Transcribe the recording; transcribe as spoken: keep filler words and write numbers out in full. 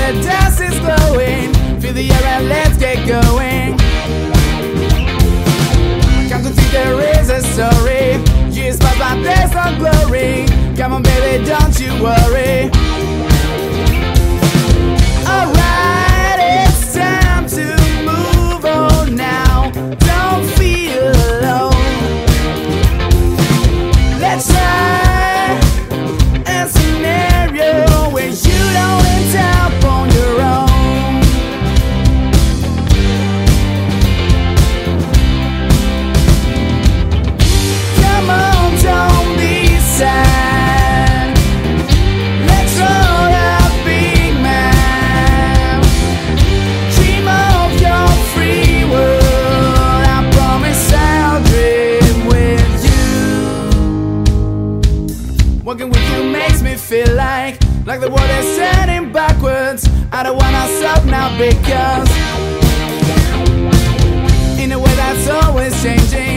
the dust is glowing. Feel the air and let's get going. Come to think there is a story. Years pass by, there's no glory. Come on baby, don't you worry. Alright, it's time to move on now. Don't feel alone. Let's try a scenario where you don't end up on your own. Come on, don't be sad. Let's roll a big man. Dream of your free world. I promise I'll dream with you. Walking with you makes me feel like Like the world is turning backwards. I don't wanna stop now because in a way that's always changing.